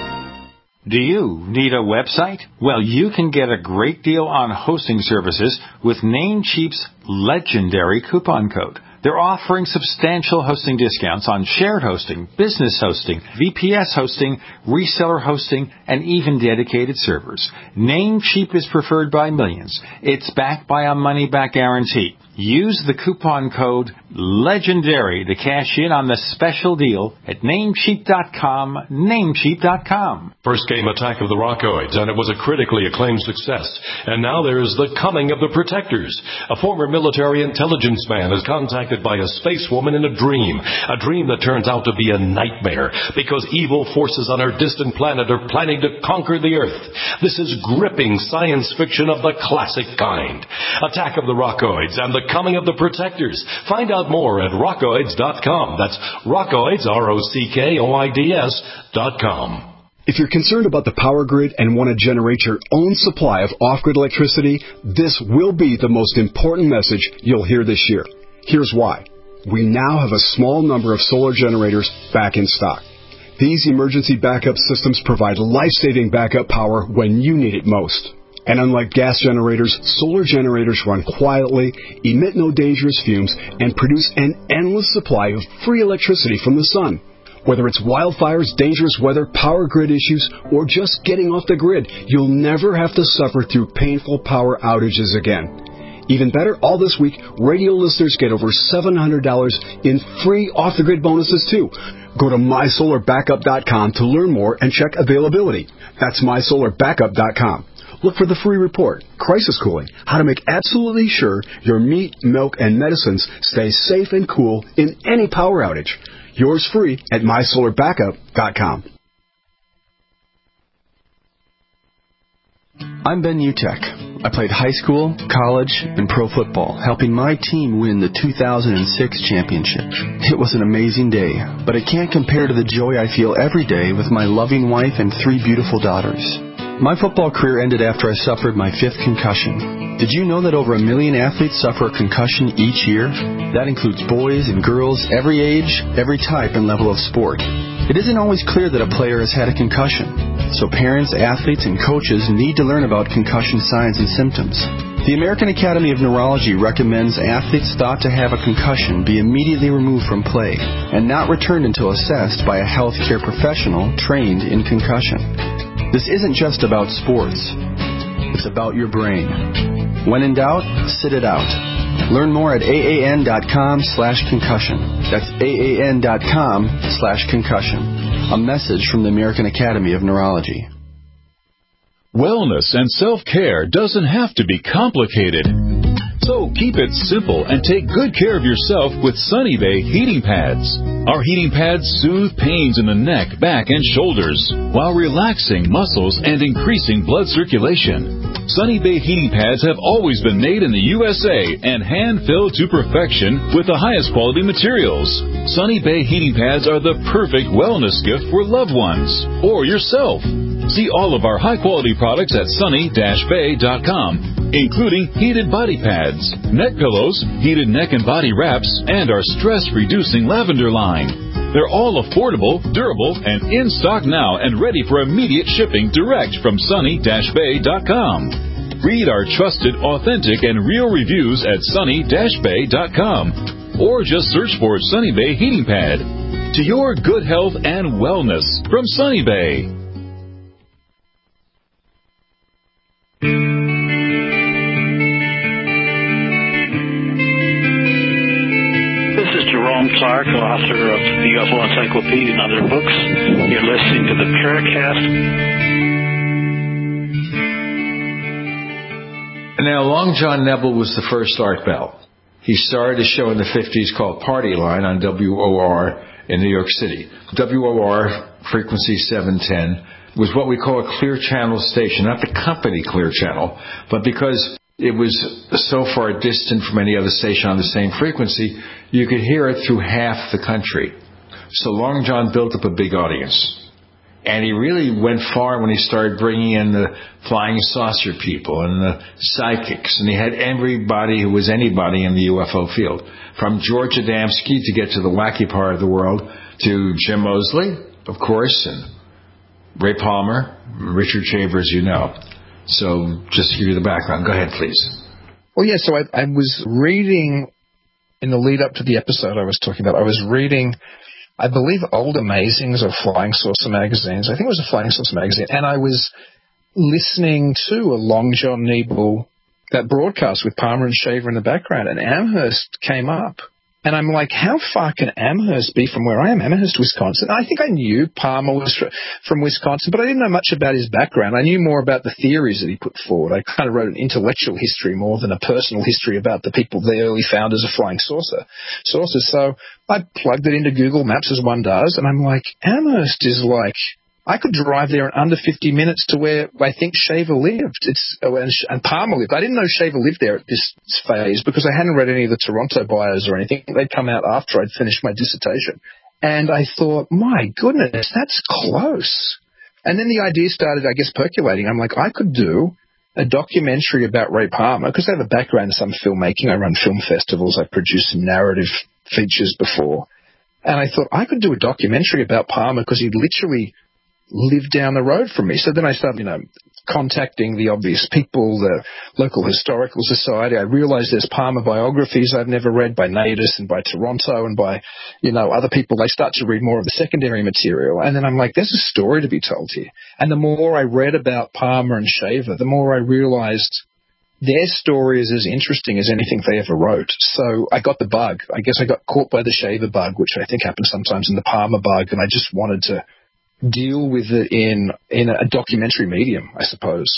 Do you need a website? Well, you can get a great deal on hosting services with Namecheap's legendary coupon code. They're offering substantial hosting discounts on shared hosting, business hosting, V P S hosting, reseller hosting, and even dedicated servers. Namecheap is preferred by millions. It's backed by a money-back guarantee. Use the coupon code LEGENDARY to cash in on the special deal at Namecheap dot com, Namecheap dot com. First came Attack of the Rockoids, and it was a critically acclaimed success. And now there's The Coming of the Protectors. A former military intelligence man is contacted by a space woman in a dream. A dream that turns out to be a nightmare because evil forces on our distant planet are planning to conquer the Earth. This is gripping science fiction of the classic kind. Attack of the Rockoids and The Coming of the Protectors. Find out more at rockoids dot com. That's Rockoids, R O C K O I D S dot com. If you're concerned about the power grid and want to generate your own supply of off-grid electricity, this will be the most important message you'll hear this year. Here's why. We now have a small number of solar generators back in stock. These emergency backup systems provide life-saving backup power when you need it most. And unlike gas generators, solar generators run quietly, emit no dangerous fumes, and produce an endless supply of free electricity from the sun. Whether it's wildfires, dangerous weather, power grid issues, or just getting off the grid, you'll never have to suffer through painful power outages again. Even better, all this week, radio listeners get over seven hundred dollars in free off-the-grid bonuses, too. Go to my solar backup dot com to learn more and check availability. That's my solar backup dot com. Look for the free report, Crisis Cooling, how to make absolutely sure your meat, milk, and medicines stay safe and cool in any power outage. Yours free at my solar backup dot com. I'm Ben Utek. I played high school, college, and pro football, helping my team win the two thousand six championship. It was an amazing day, but it can't compare to the joy I feel every day with my loving wife and three beautiful daughters. My football career ended after I suffered my fifth concussion. Did you know that over a million athletes suffer a concussion each year? That includes boys and girls, every age, every type and level of sport. It isn't always clear that a player has had a concussion, so parents, athletes, and coaches need to learn about concussion signs and symptoms. The American Academy of Neurology recommends athletes thought to have a concussion be immediately removed from play and not returned until assessed by a healthcare professional trained in concussion. This isn't just about sports. It's about your brain. When in doubt, sit it out. Learn more at aan.com slash concussion. That's aan.com slash concussion. A message from the American Academy of Neurology. Wellness and self-care doesn't have to be complicated. So keep it simple and take good care of yourself with Sunny Bay heating pads. Our heating pads soothe pains in the neck, back, and shoulders while relaxing muscles and increasing blood circulation. Sunny Bay heating pads have always been made in the U S A and hand-filled to perfection with the highest quality materials. Sunny Bay heating pads are the perfect wellness gift for loved ones or yourself. See all of our high-quality products at sunny dash bay dot com, including heated body pads, neck pillows, heated neck and body wraps, and our stress-reducing lavender line. They're all affordable, durable, and in stock now and ready for immediate shipping direct from sunny dash bay dot com. Read our trusted, authentic, and real reviews at sunny dash bay dot com or just search for Sunny Bay Heating Pad. To your good health and wellness from Sunny Bay. Jerome Clark, author of the U F O Encyclopedia and other books. You're listening to the Paracast. Now, Long John Nebel was the first Art Bell. He started a show in the fifties called Party Line on W O R in New York City. W O R, frequency seven ten, was what we call a clear channel station, not the company Clear Channel, but because it was so far distant from any other station on the same frequency, you could hear it through half the country. So Long John built up a big audience. And he really went far when he started bringing in the flying saucer people and the psychics. And he had everybody who was anybody in the U F O field, from George Adamski to get to the wacky part of the world, to Jim Moseley, of course, and Ray Palmer, Richard Shaver, as you know. So just to give you the background, go ahead, please. Well, yeah, so I, I was reading, in the lead up to the episode I was talking about, I was reading, I believe, old Amazings of Flying Saucer magazines. I think it was a Flying Saucer magazine. And I was listening to a Long John Nebel, that broadcast with Palmer and Shaver in the background, and Amherst came up. And I'm like, how far can Amherst be from where I am? Amherst, Wisconsin. I think I knew Palmer was from Wisconsin, but I didn't know much about his background. I knew more about the theories that he put forward. I kind of wrote an intellectual history more than a personal history about the people, the early founders of Flying Saucer Saucers. So I plugged it into Google Maps, as one does, and I'm like, Amherst is like, I could drive there in under fifty minutes to where I think Shaver lived. It's and Palmer lived. I didn't know Shaver lived there at this phase because I hadn't read any of the Toronto bios or anything. They'd come out after I'd finished my dissertation. And I thought, my goodness, that's close. And then the idea started, I guess, percolating. I'm like, I could do a documentary about Ray Palmer because I have a background in some filmmaking. I run film festivals. I produced some narrative features before. And I thought I could do a documentary about Palmer because he'd literally lived down the road from me. So then I started, you know, contacting the obvious people, the local historical society. I realized there's Palmer biographies I've never read by Natus and by Toronto and by, you know, other people. They start to read more of the secondary material. And then I'm like, there's a story to be told here. And the more I read about Palmer and Shaver, the more I realized their story is as interesting as anything they ever wrote. So I got the bug. I guess I got caught by the Shaver bug, which I think happens sometimes in the Palmer bug. And I just wanted to deal with it in in a documentary medium, I suppose.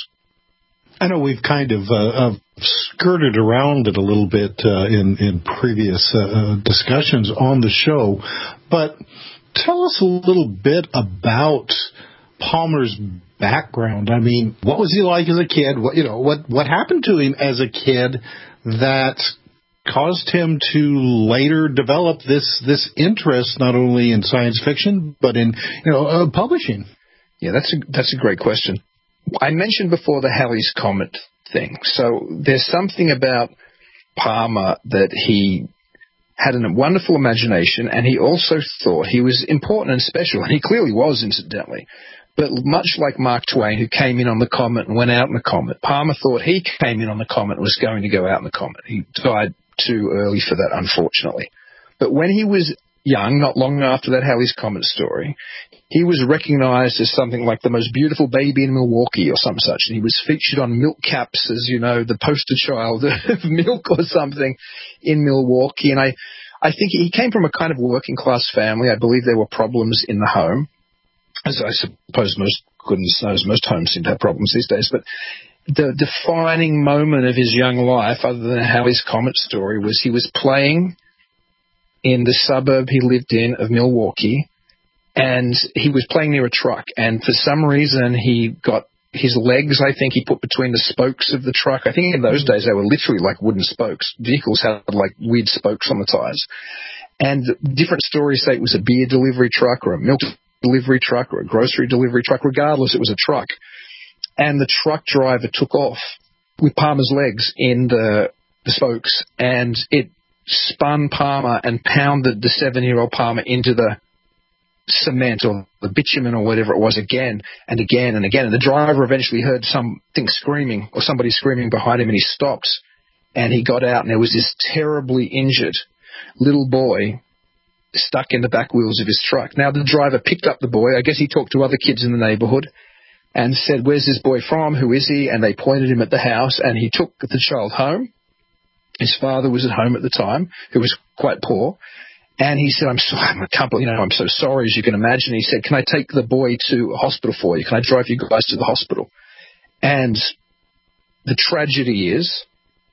I know we've kind of uh, uh, skirted around it a little bit uh, in, in previous uh, discussions on the show, but tell us a little bit about Palmer's background. I mean, what was he like as a kid? What, you know, what, what happened to him as a kid that caused him to later develop this this interest not only in science fiction but in, you know, uh, publishing? Yeah, that's a that's a great question. I mentioned before the Halley's Comet thing. So there's something about Palmer that he had a wonderful imagination, and he also thought he was important and special, and he clearly was, incidentally. But much like Mark Twain, who came in on the comet and went out in the comet, Palmer thought he came in on the comet and was going to go out in the comet. He died too early for that, unfortunately. But when he was young, not long after that Halley's Comet story, he was recognized as something like the most beautiful baby in Milwaukee or some such, and he was featured on milk caps as, you know, the poster child of milk or something in Milwaukee. And I, I think he came from a kind of working class family. I believe there were problems in the home, as I suppose most, goodness knows, most homes seem to have problems these days. But the defining moment of his young life, other than Halley's Comet story, was he was playing in the suburb he lived in of Milwaukee, and he was playing near a truck, and for some reason he got his legs, I think, he put between the spokes of the truck. I think in those days they were literally like wooden spokes. Vehicles had like weird spokes on the tires. And different stories say it was a beer delivery truck or a milk delivery truck or a grocery delivery truck. Regardless, it was a truck. And the truck driver took off with Palmer's legs in the, the spokes, and it spun Palmer and pounded the seven-year-old Palmer into the cement or the bitumen or whatever it was again and again and again. And the driver eventually heard something screaming or somebody screaming behind him, and he stopped, and he got out, and there was this terribly injured little boy stuck in the back wheels of his truck. Now, the driver picked up the boy. I guess he talked to other kids in the neighborhood and said, "Where's this boy from? Who is he?" And they pointed him at the house, and he took the child home. His father was at home at the time, who was quite poor. And he said, I'm so, I'm a couple, you know, I'm so sorry, as you can imagine. He said, "Can I take the boy to a hospital for you? Can I drive you guys to the hospital?" And the tragedy is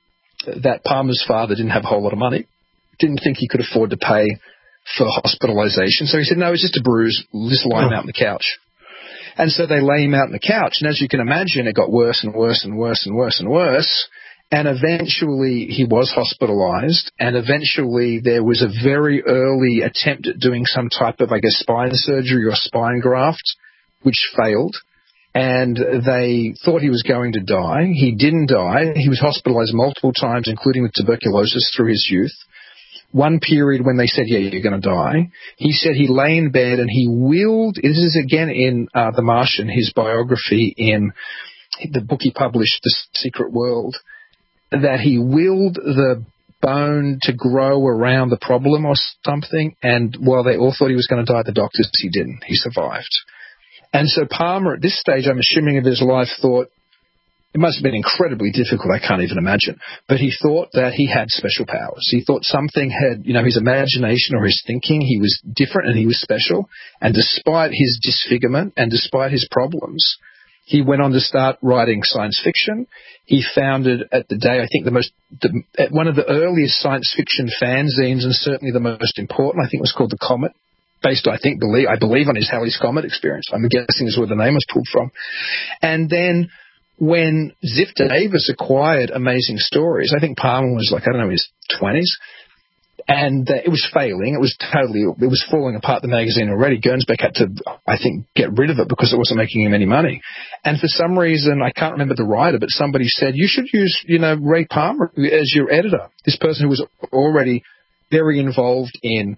that Palmer's father didn't have a whole lot of money, didn't think he could afford to pay for hospitalization. So he said, "No, it's just a bruise. Just lie him out on the couch." And so they lay him out on the couch. And as you can imagine, it got worse and worse and worse and worse and worse. And eventually he was hospitalized, and eventually there was a very early attempt at doing some type of, I guess, spine surgery or spine graft, which failed. And they thought he was going to die. He didn't die. He was hospitalized multiple times, including with tuberculosis through his youth. One period when they said, "Yeah, you're going to die," he said he lay in bed and he willed, this is again in uh, The Martian, his biography in the book he published, The Secret World, that he willed the bone to grow around the problem or something, and while they all thought he was going to die, the doctors, he didn't. He survived. And so Palmer, at this stage, I'm assuming of his life, thought, it must have been incredibly difficult, I can't even imagine, but he thought that he had special powers. He thought something had, you know, his imagination or his thinking, he was different and he was special, and despite his disfigurement and despite his problems, he went on to start writing science fiction. He founded, at the day, I think the most, the, one of the earliest science fiction fanzines, and certainly the most important, I think it was called The Comet, based, I think, believe, I believe on his Halley's Comet experience. I'm guessing is where the name was pulled from. And then when Ziff Davis acquired Amazing Stories, I think Palmer was like, I don't know, his twenties, and uh, it was failing. It was totally, it was falling apart, the magazine already. Gernsback had to, I think, get rid of it because it wasn't making him any money. And for some reason, I can't remember the writer, but somebody said, "You should use, you know, Ray Palmer as your editor." This person who was already very involved in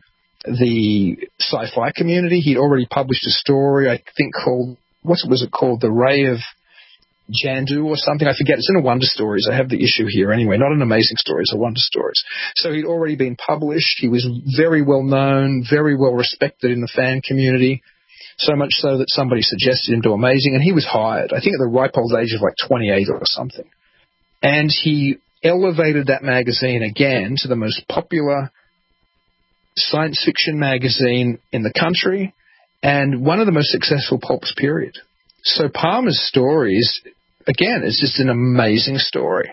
the sci-fi community. He'd already published a story, I think, called, what was it called? The Ray of Jandu or something, I forget. It's in a Wonder Stories. I have the issue here anyway, not an Amazing Stories, a Wonder Stories. So he'd already been published. He was very well known, very well respected in the fan community, so much so that somebody suggested him to Amazing, and he was hired, I think at the ripe old age of like twenty-eight or something. And he elevated that magazine again to the most popular science fiction magazine in the country and one of the most successful pulps, period. So Palmer's stories, again, it's just an amazing story.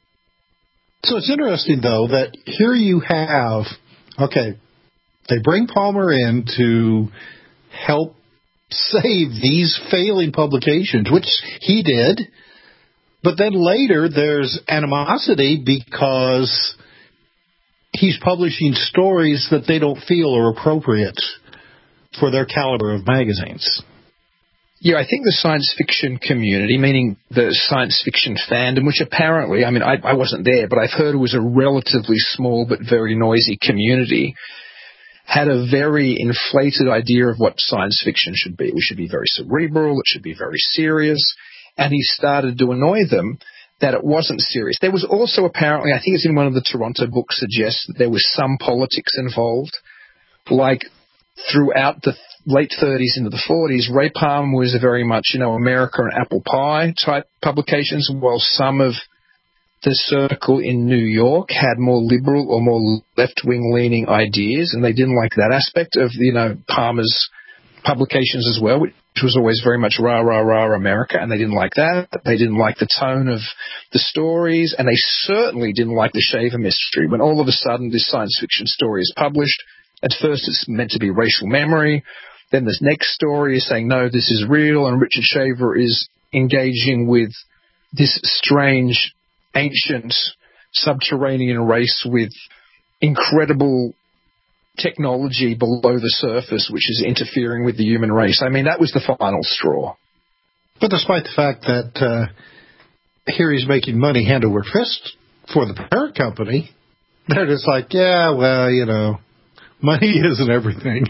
So it's interesting, though, that here you have, okay, they bring Palmer in to help save these failing publications, which he did, but then later there's animosity because he's publishing stories that they don't feel are appropriate for their caliber of magazines. Yeah, I think the science fiction community, meaning the science fiction fandom, which apparently, I mean, I, I wasn't there, but I've heard it was a relatively small but very noisy community, had a very inflated idea of what science fiction should be. We should be very cerebral, it should be very serious, and he started to annoy them that it wasn't serious. There was also apparently, I think it's in one of the Toronto books, suggests that there was some politics involved, like throughout the late thirties into the forties, Ray Palmer was a very much, you know, America and apple pie type publications, while some of the circle in New York had more liberal or more left-wing leaning ideas, and they didn't like that aspect of, you know, Palmer's publications as well, which was always very much rah, rah, rah, America, and they didn't like that. They didn't like the tone of the stories, and they certainly didn't like the Shaver mystery. When all of a sudden this science fiction story is published, at first it's meant to be racial memory, then this next story is saying, no, this is real, and Richard Shaver is engaging with this strange, ancient, subterranean race with incredible technology below the surface, which is interfering with the human race. I mean, that was the final straw. But despite the fact that uh, here he's making money hand over fist for the parent company, they're just like, yeah, well, you know, money isn't everything.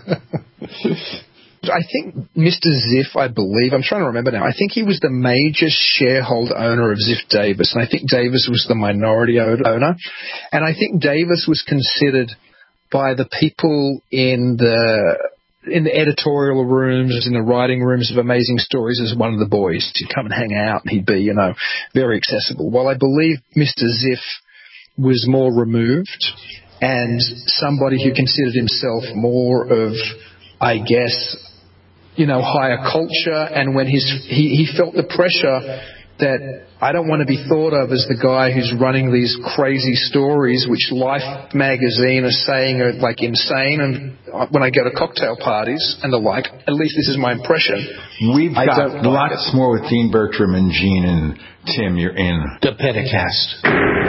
I think Mister Ziff, I believe, I'm trying to remember now, I think he was the major shareholder owner of Ziff Davis, and I think Davis was the minority owner. And I think Davis was considered by the people in the in the editorial rooms, in the writing rooms of Amazing Stories as one of the boys. He'd come and hang out, and he'd be, you know, very accessible. While I believe Mister Ziff was more removed, and somebody who considered himself more of, I guess, you know, higher culture, and when his he, he felt the pressure that I don't want to be thought of as the guy who's running these crazy stories which Life magazine are saying are like insane, and when I go to cocktail parties and the like, at least this is my impression. We've I got don't lots like more with Dean Bertram and Gene and Tim. You're in the Petticast.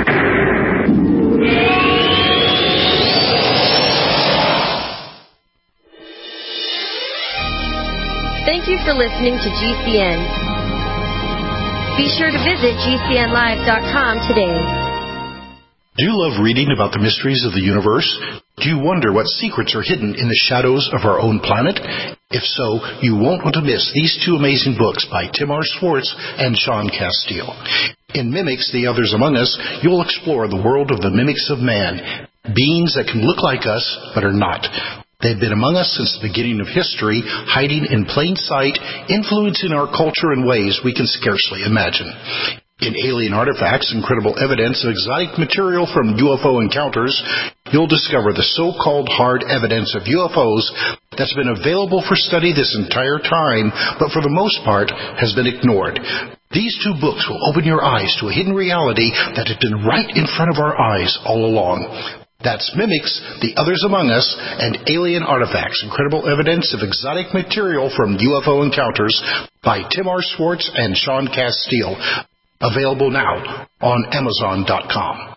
Thank you for listening to G C N. Be sure to visit G C N live dot com today. Do you love reading about the mysteries of the universe? Do you wonder what secrets are hidden in the shadows of our own planet? If so, you won't want to miss these two amazing books by Tim R. Schwartz and Sean Castile. In Mimics, The Others Among Us, you'll explore the world of the mimics of man, beings that can look like us but are not. They've been among us since the beginning of history, hiding in plain sight, influencing our culture in ways we can scarcely imagine. In Alien Artifacts, Incredible Evidence of Exotic Material from U F O Encounters, you'll discover the so-called hard evidence of U F Os that's been available for study this entire time, but for the most part has been ignored. These two books will open your eyes to a hidden reality that had been right in front of our eyes all along. That's Mimics, The Others Among Us, and Alien Artifacts, Incredible Evidence of Exotic Material from U F O Encounters by Tim R. Schwartz and Sean Castile. Available now on Amazon dot com.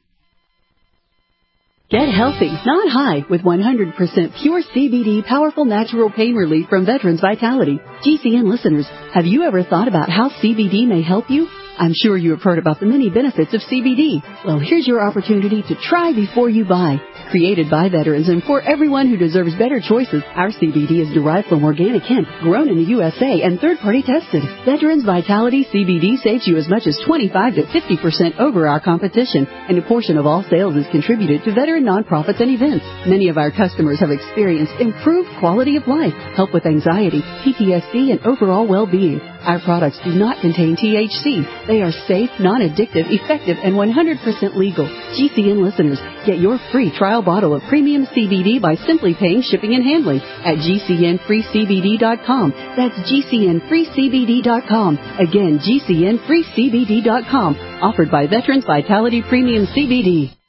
Get healthy, not high, with one hundred percent pure C B D powerful natural pain relief from Veterans Vitality. G C N listeners, have you ever thought about how C B D may help you? I'm sure you have heard about the many benefits of C B D. Well, here's your opportunity to try before you buy. Created by veterans and for everyone who deserves better choices, our C B D is derived from organic hemp, grown in the U S A and third-party tested. Veterans Vitality C B D saves you as much as twenty-five to fifty percent over our competition, and a portion of all sales is contributed to veteran nonprofits and events. Many of our customers have experienced improved quality of life, help with anxiety, P T S D, and overall well-being. Our products do not contain T H C. They are safe, non-addictive, effective, and one hundred percent legal. G C N listeners, get your free trial bottle of premium C B D by simply paying shipping and handling at G C N free C B D dot com. That's G C N free C B D dot com. Again, G C N free C B D dot com. Offered by Veterans Vitality Premium C B D.